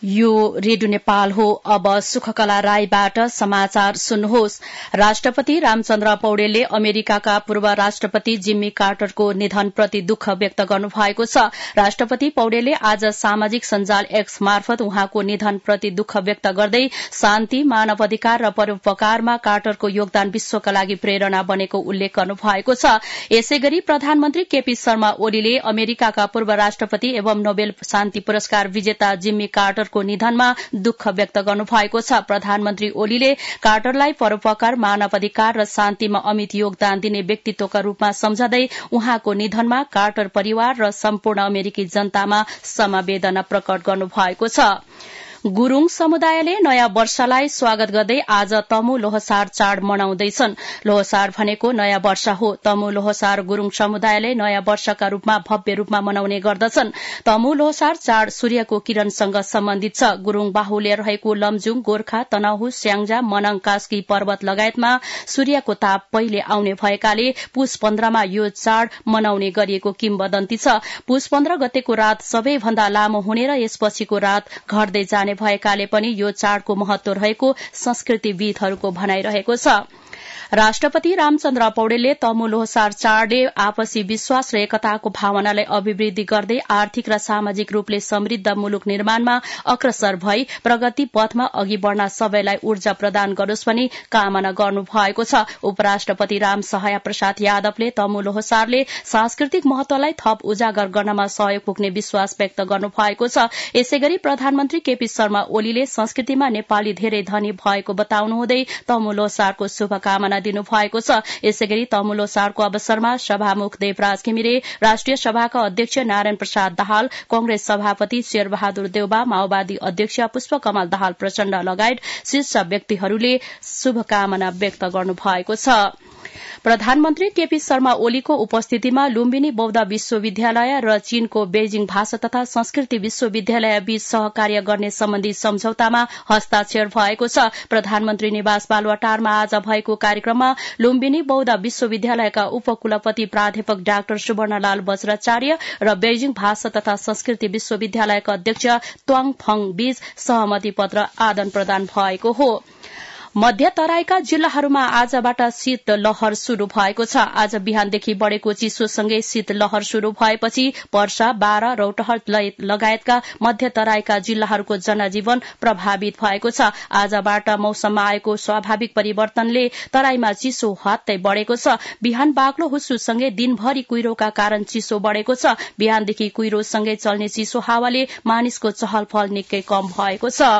यो रेडियो नेपाल हो। अब सुखकला राईबाट समाचार सुन्नुहोस्। राष्ट्रपति रामचन्द्र पौडेलले अमेरिकाका पूर्व राष्ट्रपति जिम्मी कार्टरको निधनप्रति दुःख व्यक्त गर्नुभएको छ। राष्ट्रपति पौडेलले आज सामाजिक सञ्जाल एक्स मार्फत उहाँको निधनप्रति दुःख व्यक्त गर्दै शान्ति, मानवाधिकार र परोपकारमा कार्टरको योगदान विश्वका लागि प्रेरणा बनेको उल्लेख गर्नुभएको छ। यसैगरी प्रधानमन्त्री केपी शर्मा ओलीले अमेरिकाका पूर्व राष्ट्रपति एवं नोबेल शान्ति पुरस्कार विजेता जिम्मी कार्टर को निधनमा दुःख व्यक्त गर्नुभएको छ। प्रधानमन्त्री ओलीले कार्टरलाई परोपकार, मानवाधिकार र शान्तिमा अमित योगदान दिने व्यक्तित्वका रूपमा सम्झँदै उहाँको निधनमा कार्टर परिवार र सम्पूर्ण अमेरिकी जनतामा समवेदना प्रकट गर्नुभएको छ। गुरूङ समुदायले नयाँ वर्षलाई स्वागत गर्दै आज तमु लोहसार चाड मनाउँदैछन्। लोहसार भनेको नयाँ वर्ष हो। तमु लोहसार गुरूङ समुदायले नयाँ वर्षका रूपमा भव्य रूपमा मनाउने गर्दछन्। तमु लोहसार चाड सूर्यको किरणसँग सम्बन्धित छ। गुरूङ बाहुल्य रहेको लमजुङ, गोर्खा, तनहु, स्याङ्जा, मनाङ, कास्की पर्वत लगायतमा सूर्यको ताप पहिले आउने भएकाले पुष 15मा यो चाड मनाउने गरिएको किम्वदन्ती छ। पुष 15 गतेको रात सबैभन्दा लामो हुने र यसपछिको रात घट्दै जाने भएकाले पनि यो चाडको महत्व रहेको संस्कृतिविदहरूको भनाइरहेको छ। राष्ट्रपति रामचन्द्र पौडेलले तमु लोहसार चाडले आपसी विश्वास र एकताको भावनालाई अभिवृद्धि गर्दै आर्थिक र सामाजिक रूपले समृद्ध मुलुक निर्माणमा अग्रसर भई प्रगति पथमा अघि बढ़न सबैलाई ऊर्जा प्रदान गरोस् भनी कामना गर्नु भएको छ। उपराष्ट्रपति राम सहाय प्रसाद यादवले तमु लोहसारले सांस्कृतिक महत्वलाई थप उजागर गर्नमा सहयोग पुग्ने विश्वास व्यक्त गर्नु भएको छ। यसैगरी प्रधानमन्त्री केपी शर्मा ओलीले संस्कृतिमा नेपाली धेरै धनी भएको बताउनुहुँदै तमु लोहसारको शुभकामना दिनु भएको छ। यसैगरी तमु लोहसारको अवसरमा सभामुख देवराज घिमिरे, राष्ट्रिय सभाका अध्यक्ष नारायण प्रसाद दाहाल, कांग्रेस सभापति शेरबहादुर देउबा, माओवादी अध्यक्ष पुष्पकमल दाहाल प्रचण्ड लगायत शीर्ष व्यक्तिहरूले शुभकामना व्यक्त गर्नु भएको छ। प्रधानमन्त्री केपी शर्मा ओलीको उपस्थितिमा लुम्बिनी बौद्ध विश्वविद्यालय र चीनको बेजिङ भाषा तथा संस्कृति विश्वविद्यालय बीच सहकार्य गर्ने सम्बन्धी सम्झौतामा हस्ताक्षर भएको छ। प्रधानमन्त्री निवास बालुवाटारमा आज भएको कार्यक्रममा लुम्बिनी बौद्ध विश्वविद्यालयका उपकुलपति प्राध्यापक डाक्टर सुवर्णलाल वज्राचार्य र बेजिङ भाषा तथा संस्कृति विश्वविद्यालयका अध्यक्ष त्वाङ फङ बीच सहमति पत्र आदान प्रदान भएको हो। मध्य तराईका जिल्लाहरूमा आजबाट शीत लहर शुरू भएको छ। आज बिहानदेखि बढ़ेको चिसोसँगै शीत लहर शुरू भएपछि पर्सा, बारा, रौतहट लगायतका मध्य तराईका जिल्लाहरूको जनजीवन प्रभावित भएको छ। आजबाट मौसममा आएको स्वाभाविक परिवर्तनले तराईमा चिसो हत्तै बढ़ेको छ। बिहान बाक्लो हुस्सुसँगै दिनभरि कुइरोका कारण चिसो बढ़ेको छ। बिहानदेखि कुइरोसँगै चल्ने चिसो हावाले मानिसको चहलपहल निकै कम भएको छ।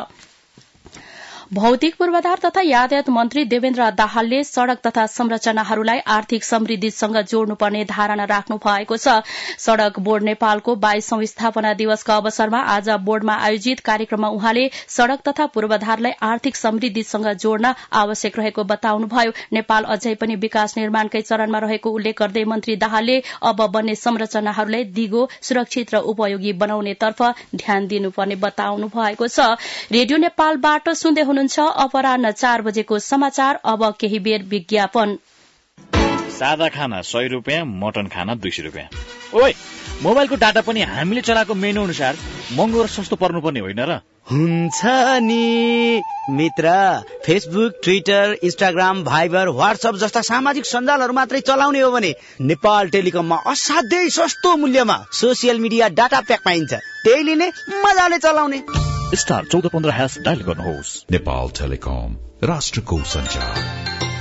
भौतिक पूर्वाधार तथा यातायात मन्त्री देवेन्द्र दाहालले सड़क तथा संरचनाहरूलाई आर्थिक समृद्धिसँग जोड्नुपर्ने धारणा राख्नु भएको छ। सड़क बोर्ड नेपालको 22औं स्थापना दिवसका अवसरमा आज बोर्डमा आयोजित कार्यक्रममा उहाँले सड़क तथा पूर्वाधारलाई आर्थिक समृद्धिसँग जोड्न आवश्यक रहेको बताउनुभयो। नेपाल अझै पनि विकास निर्माणकै चरणमा रहेको उल्लेख गर्दै मन्त्री दाहालले अब बन्ने संरचनाहरूलाई दिगो, सुरक्षित र उपयोगी बनाउनेतर्फ ध्यान दिनुपर्ने बताउनु भएको छ। रेडियो नेपालबाट सुन्दै हुनुहुन्छ अपराह्न 4 बजेको समाचार। अब केही बेर विज्ञापन। सादा खाना 100 रुपियाँ, मटन खाना 200 रुपियाँ। ओइ, मोबाइलको डाटा पनि हामीले चलाएको मेनु अनुसार महँगो र सस्तो पर्नुपर्ने होइन र? हुन्छ नि मित्र। Facebook, Twitter, Instagram, Viber, WhatsApp जस्ता सामाजिक सञ्जालहरू मात्रै चलाउने हो भने नेपाल टेलिकममा असाध्यै सस्तो मूल्यमा सोसियल मिडिया डाटा प्याक पाइन्छ। त्यही लिने, मजाले चलाउने। स्टार 1415# डायल गर्नुहोस्। नेपाल टेलिकम, राष्ट्रको सञ्चार।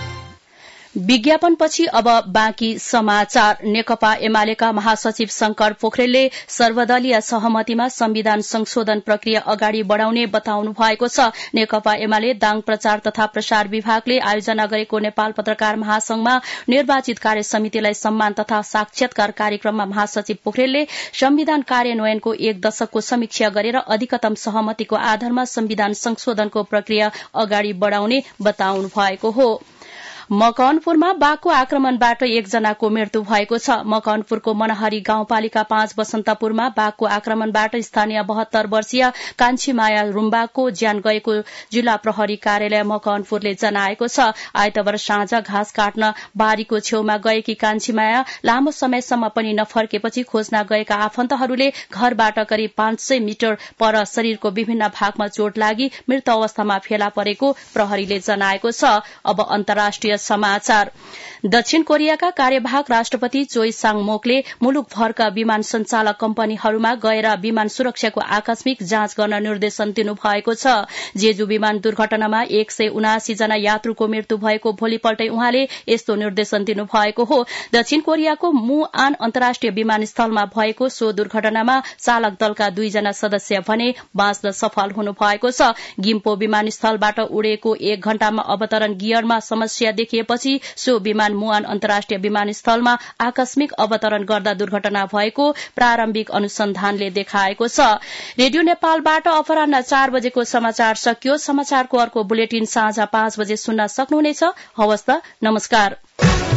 विज्ञापनपछि अब बाँकी समाचार। नेकपा एमालेका महासचिव शंकर पोखरेलले सर्वदलीय सहमतिमा संविधान संशोधन प्रक्रिया अगाडि बढ़ाउने बताउनु भएको छ। नेकपा एमाले दाङ प्रचार तथा प्रसार विभागले आयोजना गरेको नेपाल पत्रकार महासंघमा निर्वाचित कार्य समितिलाई सम्मान तथा साक्षात्कार कार्यक्रममा महासचिव पोखरेलले संविधान कार्यान्वयनको 1 दशकको समीक्षा गरेर अधिकतम सहमतिको आधारमा संविधान संशोधनको प्रक्रिया अगाडि बढ़ाउने बताउनु भएको हो। मकवानपुरमा बाघको आक्रमणबाट एकजनाको मृत्यु भएको छ। मकवानपुरको मनहरी गाउँपालिका 5 बसन्तपुरमा बाघको आक्रमणबाट स्थानीय 72 वर्षीय कान्छीमाया रुम्बाको ज्यान गएको जिल्ला प्रहरी कार्यालय मकवानपुरले जनाएको छ। आइतबार साँझ घाँस काट्न बारीको छेउमा गएकी कान्छीमाया लामो समयसम्म पनि नफर्केपछि खोज्न गएका आफन्तहरूले घरबाट करिब 500 मिटर पर शरीरको विभिन्न भागमा चोट लागि मृत अवस्थामा फेला परेको प्रहरीले जनाएको छ। अब अन्तर्राष्ट्रिय समाचार। दक्षिण कोरियाका कार्यवाहक राष्ट्रपति चोइ साङ मोकले मुलुकभरका विमान संचालक कम्पनीहरूमा गएर विमान सुरक्षाको आकस्मिक जाँच गर्न निर्देशन दिनुभएको छ। जेजु विमान दुर्घटनामा 179 जना यात्रुको मृत्यु भएको भोलिपल्टै उहाँले यस्तो निर्देशन दिनुभएको हो। दक्षिण कोरियाको मुआन अन्तर्राष्ट्रिय विमानस्थलमा भएको सो दुर्घटनामा चालक दलका 2 जना सदस्य भने बाँच्न सफल हुनुभएको छ। गिम्पो विमानस्थलबाट उडेको 1 घण्टामा अवतरण गियरमा समस्या देखिएपछि सो विमान मुआन अन्तर्राष्ट्रिय विमानस्थलमा आकस्मिक अवतरण गर्दा दुर्घटना भएको प्रारम्भिक अनुसन्धानले देखाएको छ। रेडियो नेपालबाट अपराह्न 4 बजेको समाचार सकियो। समाचारको अर्को बुलेटिन साँझ 5 बजे सुन्न सक्नुहुनेछ। हवस् त, नमस्कार।